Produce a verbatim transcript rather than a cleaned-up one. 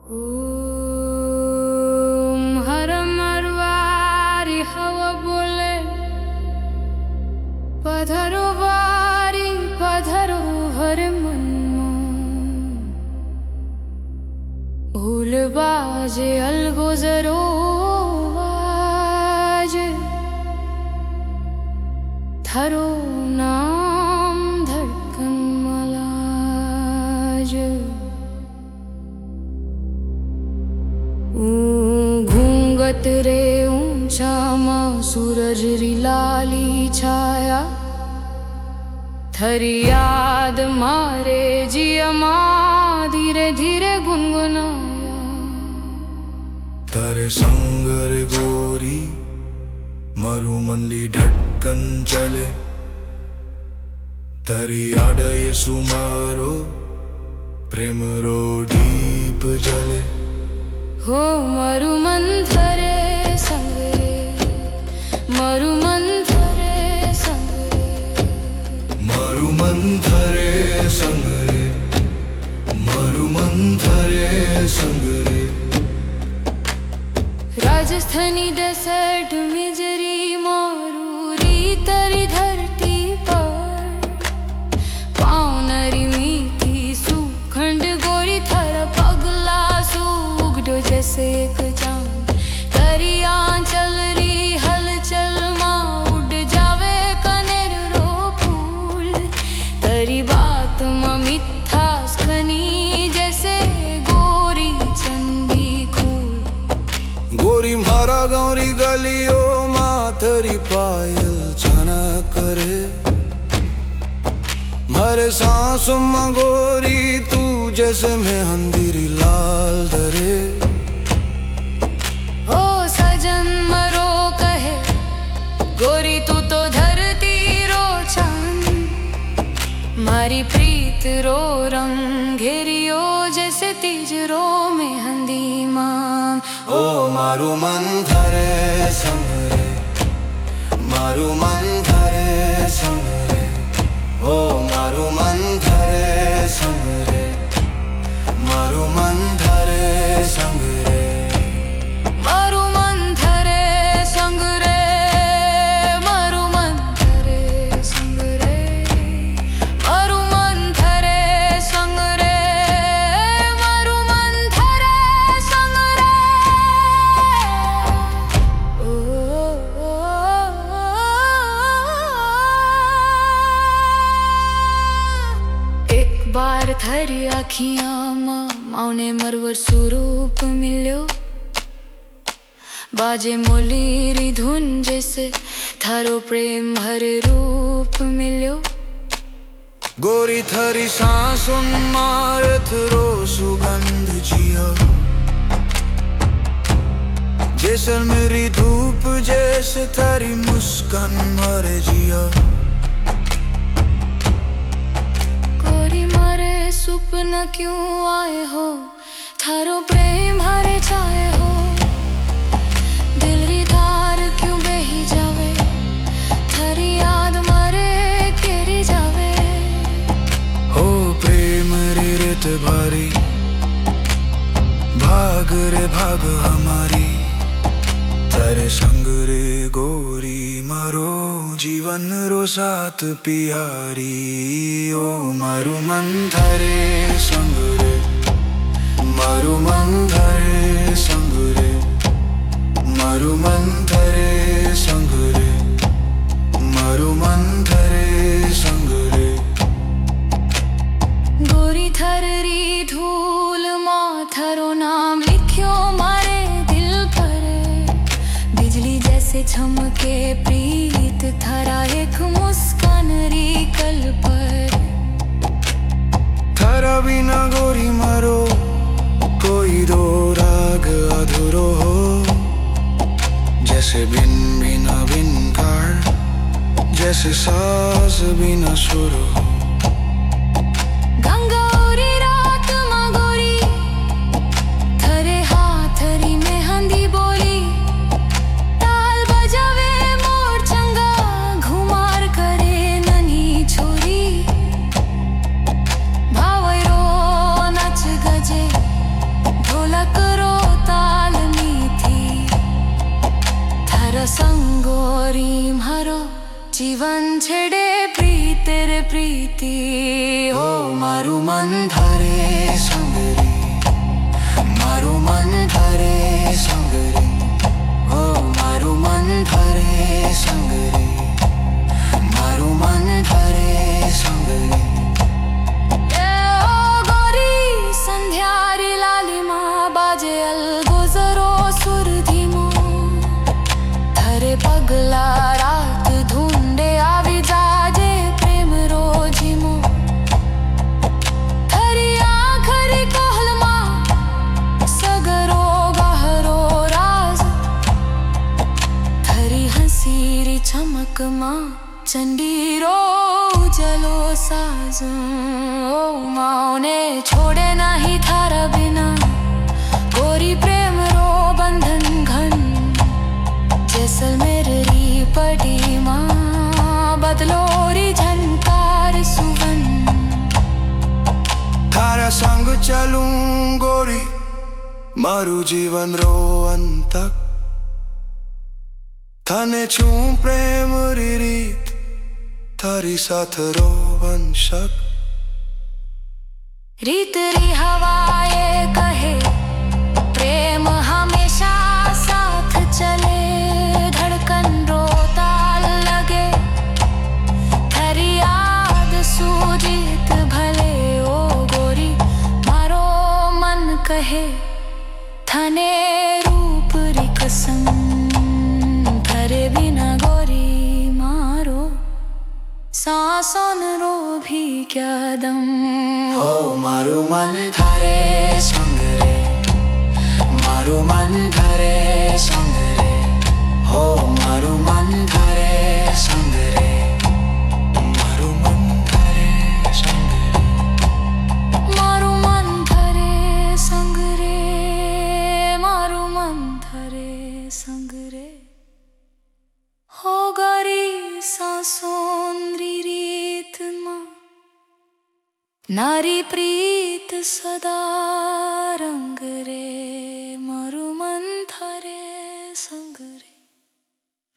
ओम हर मरवारी हवा बोले पधरो वारी पधरो हर मन भूल बाजे अलगोजरो बाजे थारो नाम धड़कन मलाज घूंघट रे ऊंचा मां सूरज री लाली छाया थरी याद मारे जिया मां धीरे धीरे गुनगुनाया तारे संगर गोरी मारू मनली ढटकन चले तारी याद ये सुमारो प्रेम रो दीप जले हो मारू मन थरे संगरे मारू मन थरे संगरे मारू मन थरे संगरे मारू मन थरे संगरे राजस्थानी डेसर्ट मिजरी मारू री तरी धरती पर पाँव नरी मीठी सुखंड गोरी थर पगला सूगडो जैसे एक चांद तरी आंचल री हलचल माँ उड़ जावे कनेर रो फूल तरी बात माँ मिठास खनी जैसे गोरी चंदी खूल गोरी मारा गौरी गलियों माथरी पायल छना करे मारे सांसों में गोरी तू जैसे में अंधेरी लाल दरे ओ सजन मरो कहे गोरी तू तो धरती रो चांद मारी प्रीत रो रंग घेरियो जैसे तीजरो में हंदी मां ओ मारू मन धरे संगरे मारू मन धरे संगरे ओ मारू मन धरे संगरे मारू मन धरे संगरे मारू मन धरे संगरे मारू मन धरे संगरे मारू मन धरे संगरे मारू मन धरे संगरे ओ, ओ, ओ, एक बार थरी आखियां मां माउने मरवर स्वरूप मिल्यो बाजे मोलीरी धुन जैसे थारो प्रेम हर रूप मिल्यो गोरी थरी सांसों मारत रो सुगंध जिया जैसे मेरी धूप जैसे थारी मुस्कान मारे जिया गोरी मारे सुपना क्यों आए हो थारो प्रेम हारे चाहे हो दिल री धार क्यों बही जावे थारी याद मारे केरी जावे ओ प्रेम रे रेत भारी भाग रे भाग हमारी तेरे संग रे गोरी मारो जीवन रो साथ प्यारी ओ मारू मन धरे संग रे मारू मन धरे संग रे मारू मन धरे संग रे मारू मन धरे संग रे गोरी थररी धूल मां थारो नाम लिखियो मारे दिल पर बिजली जैसे चमके प्रीत थारा एक मुस्कान री कल पर थारा बिना गोरी मारो कोई दो राग अधूरो हो जैसे बिन बिना बिन कार जैसे सास बिना सुर हो गंगा औरी रात मां गोरी थरे हाथ री में हंदी बोली ताल बजावे मोर चंगा घुमार करे ननी छोरी भावरो नच गजे ढोलक ગોરી મારો જીવન છેડે પ્રીત રે પ્રીતિ હો મારું મન ધરે સંગરી મારું મન ધરે સંગરી હો મારું મન ધરે સંગરી મારું મન ધરે સંગરી એ ઓ ગોરી સંધ્યારી લાલીમાં બાજે અલગોઝરો સુર ધીમો ધરે પગલા રાત ધૂંડે આવી જાજે પ્રેમ રોજીમો થરી આખરી કોહલમાં સગરો ગહરો રાજ થરી હસીરી ચમકમાં ચંડીરો ઉજલો સાજ ઓ માઓને છોડે નહીં થારા બિના गोरी प्रेम रो बंधन घन जैसलमेर री पड़ी माँ बदलोरी झनकार सुवन તારા સંગ ચાલું ગોરી મારું જીવન રો અંતક તને છું પ્રેમ રી રીત તારી સાથ રો વંશક रीत री हवाए कहे प्रेम हमेशा साथ चले धड़कन रो ताल लगे थरी याद सूजित भले ओ गोरी मारो मन कहे थने रूप री कसम थरे बिना गोरी मारो सांसों रो भी क्या दम હો મારું મન ધરે સંગરે મારું મન ધરે સંગરે હો મારું મન ધરે સંગરે મારું મન ધરે સંગરે મારું મન ધરે સંગ રે મારું મન ધરે સંગ રે હો ગરી સાસોન્દ્રી રીતમાં નારી પ્રીત સદા રંગ રે મારું મન ધરે